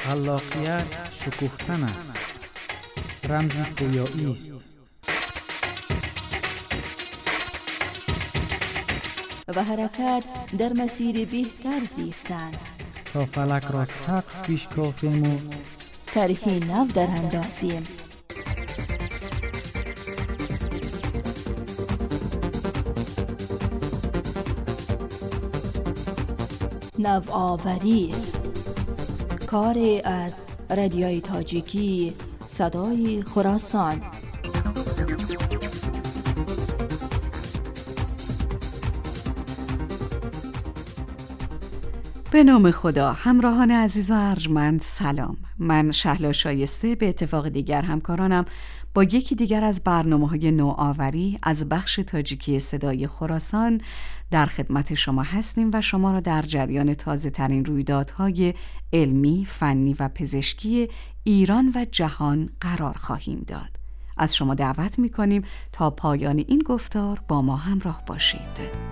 خلاقیت شکوفتن است، رمز پویایی است و حرکت در مسیر بهتر زیستن. تا فلک را سقف پیش کافیم و طرحی نو در اندازیم. نوآوری، کاری از رادیوی تاجیکی صدای خراسان. به نام خدا. همراهان عزیز و ارجمند سلام. من شهلا شایسته به اتفاق دیگر همکارانم با یکی دیگر از برنامه‌های نوآوری از بخش تاجیکی صدای خراسان در خدمت شما هستیم و شما را در جریان تازه ترین رویدادهای علمی، فنی و پزشکی ایران و جهان قرار خواهیم داد. از شما دعوت می‌کنیم تا پایان این گفتار با ما همراه باشید.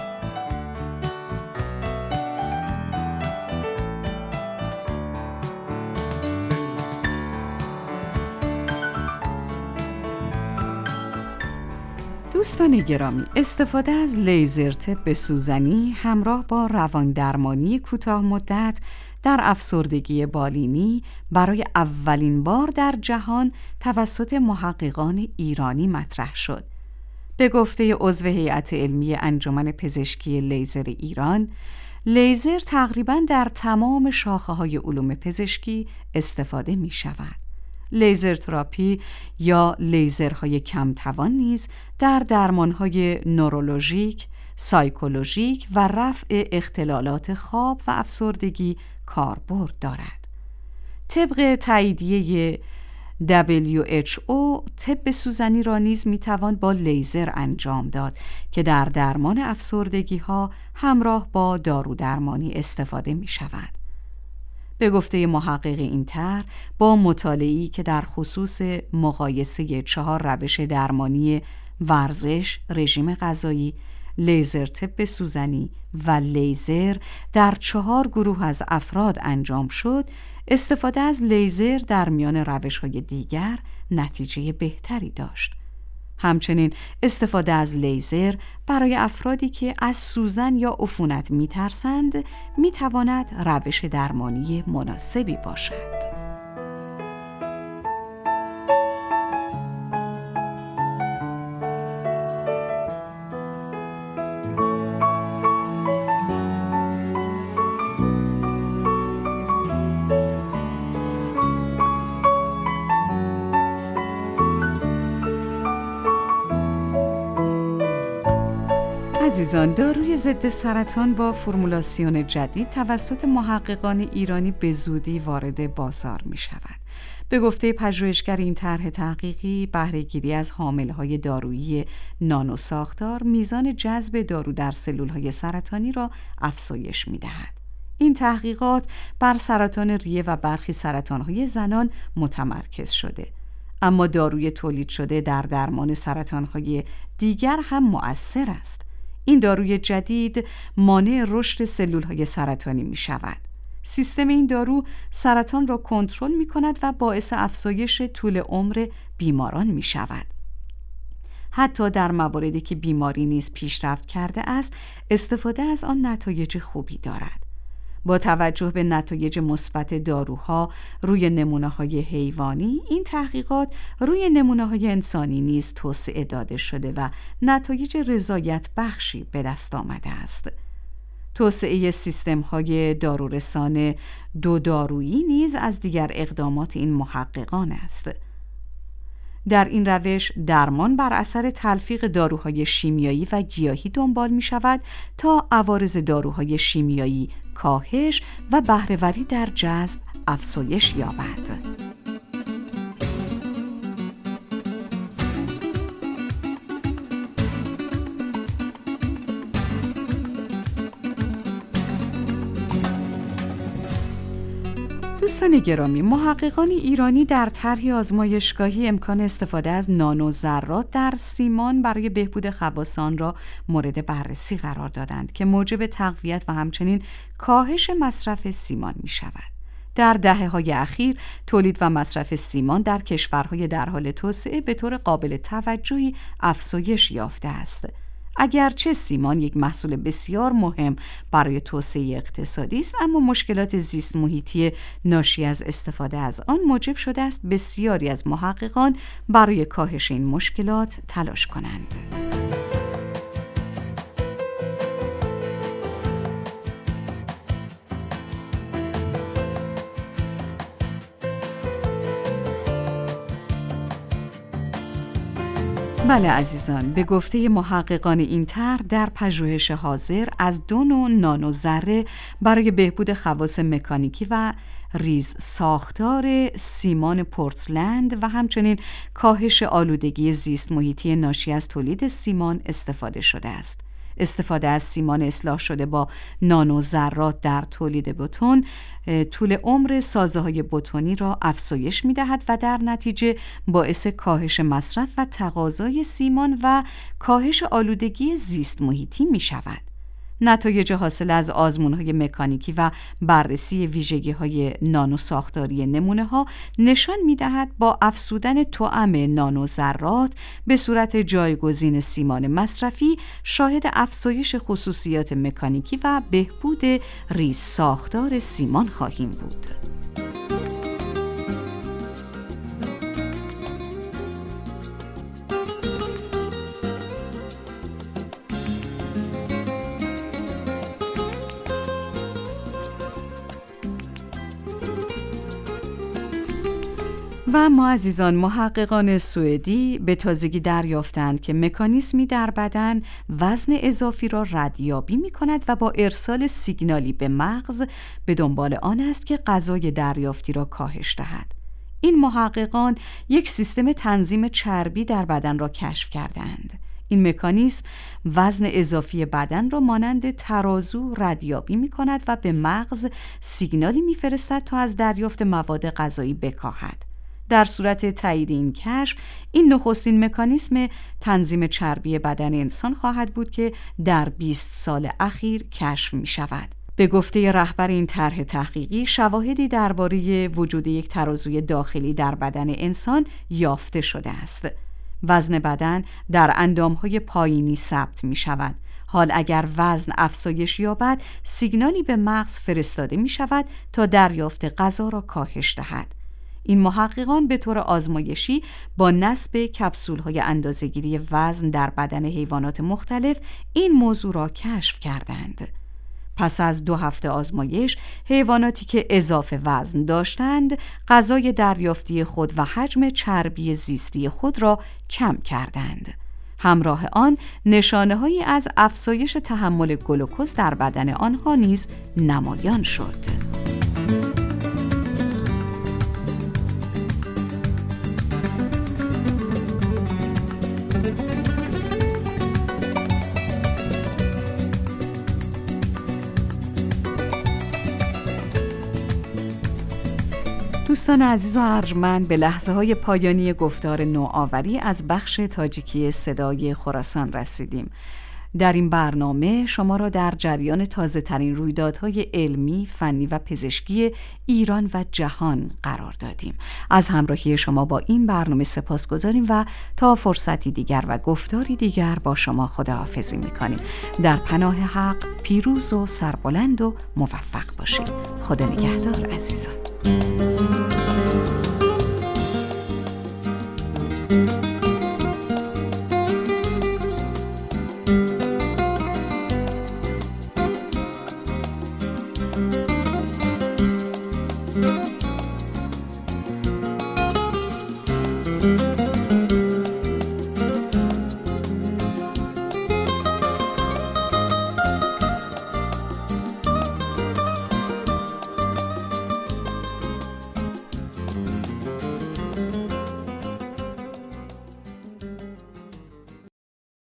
دوستان گرامی، استفاده از لیزر طب سوزنی همراه با رواندرمانی کوتاه مدت در افسردگی بالینی برای اولین بار در جهان توسط محققان ایرانی مطرح شد. به گفته عضو هیئت علمی انجمن پزشکی لیزر ایران، لیزر تقریباً در تمام شاخه‌های علوم پزشکی استفاده می شود. لیزر تراپی یا لیزرهای کمتوان نیز در درمانهای نورولوژیک، سایکولوژیک و رفع اختلالات خواب و افسردگی کاربرد دارد. طبق تاییدیه WHO، طب سوزنی را نیز میتوان با لیزر انجام داد که در درمان افسردگی ها همراه با دارودرمانی استفاده می شود. به گفته محقق این طرح، با مطالعه‌ای که در خصوص مقایسه 4 روش درمانی ورزش، رژیم غذایی، لیزر طب سوزنی و لیزر در 4 گروه از افراد انجام شد، استفاده از لیزر در میان روش‌های دیگر نتیجه بهتری داشت. همچنین استفاده از لیزر برای افرادی که از سوزن یا عفونت می‌ترسند می‌تواند روش درمانی مناسبی باشد. عزیزان، داروی ضد سرطان با فرمولاسیون جدید توسط محققان ایرانی به زودی وارد بازار می شود. به گفته پژوهشگر این طرح تحقیقی، بهره‌گیری از حامل‌های دارویی نانو ساختار میزان جذب دارو در سلول‌های سرطانی را افزایش می‌دهد. این تحقیقات بر سرطان ریه و برخی سرطان‌های زنان متمرکز شده، اما داروی تولید شده در درمان سرطان‌های دیگر هم مؤثر است. این داروی جدید مانع رشد سلول‌های سرطانی می‌شود. سیستم این دارو سرطان را کنترل می‌کند و باعث افزایش طول عمر بیماران می‌شود. حتی در مواردی که بیماری نیز پیشرفت کرده است، استفاده از آن نتایج خوبی دارد. با توجه به نتایج مثبت داروها روی نمونه‌های حیوانی، این تحقیقات روی نمونه‌های انسانی نیز توسعه داده شده و نتایج رضایت بخشی به دست آمده است. توسعه سیستم‌های دارورسان دو دارویی نیز از دیگر اقدامات این محققان است. در این روش درمان بر اثر تلفیق داروهای شیمیایی و گیاهی دنبال می شود تا عوارض داروهای شیمیایی کاهش و بهره‌وری در جذب افزایش یابد. دوستان گرامی، محققان ایرانی در طرحی آزمایشگاهی امکان استفاده از نانو ذرات در سیمان برای بهبود خواص آن را مورد بررسی قرار دادند که موجب تقویت و همچنین کاهش مصرف سیمان می شود. در دهه‌های اخیر تولید و مصرف سیمان در کشورهای در حال توسعه به طور قابل توجهی افزایش یافته است. اگرچه سیمان یک محصول بسیار مهم برای توسعه اقتصادی است، اما مشکلات زیست محیطی ناشی از استفاده از آن موجب شده است بسیاری از محققان برای کاهش این مشکلات تلاش کنند. بله عزیزان، به گفته محققان این طرح در پژوهش حاضر از 2 نوع نانو ذره برای بهبود خواص مکانیکی و ریز ساختار سیمان پورتلند و همچنین کاهش آلودگی زیست محیطی ناشی از تولید سیمان استفاده شده است. استفاده از سیمان اصلاح شده با نانو ذرات در تولید بتون طول عمر سازه‌های بتونی را افزایش می‌دهد و در نتیجه باعث کاهش مصرف و تقاضای سیمان و کاهش آلودگی زیست محیطی می‌شود. نتایج حاصل از آزمون‌های مکانیکی و بررسی ویژگی‌های نانو ساختاری نمونه‌ها نشان می‌دهد با افزودن توأم نانو ذرات به صورت جایگزین سیمان مصرفی شاهد افزایش خصوصیات مکانیکی و بهبود ریز ساختار سیمان خواهیم بود. و ما عزیزان، محققان سوئدی به تازگی دریافتند که مکانیزمی در بدن وزن اضافی را ردیابی می کند و با ارسال سیگنالی به مغز به دنبال آن است که غذای دریافتی را کاهش دهد. این محققان یک سیستم تنظیم چربی در بدن را کشف کردند. این مکانیزم وزن اضافی بدن را مانند ترازو ردیابی می کند و به مغز سیگنالی می فرستد تا از دریافت مواد غذایی بکاهد. در صورت تایید این کشف، این نخستین مکانیزم تنظیم چربی بدن انسان خواهد بود که در 20 سال اخیر کشف می شود. به گفته رهبر این طرح تحقیقی، شواهدی درباره وجود یک ترازوی داخلی در بدن انسان یافته شده است. وزن بدن در اندامهای پایینی ثبت می شود. حال اگر وزن افزایش یابد، سیگنالی به مغز فرستاده می شود تا دریافت غذا را کاهش دهد. این محققان به طور آزمایشی با نصب کپسول‌های اندازه‌گیری وزن در بدن حیوانات مختلف این موضوع را کشف کردند. پس از 2 هفته آزمایش، حیواناتی که اضافه وزن داشتند، غذای دریافتی خود و حجم چربی زیستی خود را کم کردند. همراه آن، نشانه‌هایی از افزایش تحمل گلوکز در بدن آنها نیز نمایان شد. دوستان عزیز و ارجمند، به لحظه‌های پایانی گفتار نوآوری از بخش تاجیکی صدای خراسان رسیدیم. در این برنامه شما را در جریان تازه‌ترین رویدادهای علمی، فنی و پزشکی ایران و جهان قرار دادیم. از همراهی شما با این برنامه سپاسگزاریم و تا فرصتی دیگر و گفتاری دیگر با شما خداحافظی می‌کنیم. در پناه حق پیروز و سربلند و موفق باشید. خدا نگهدار عزیزان. thank you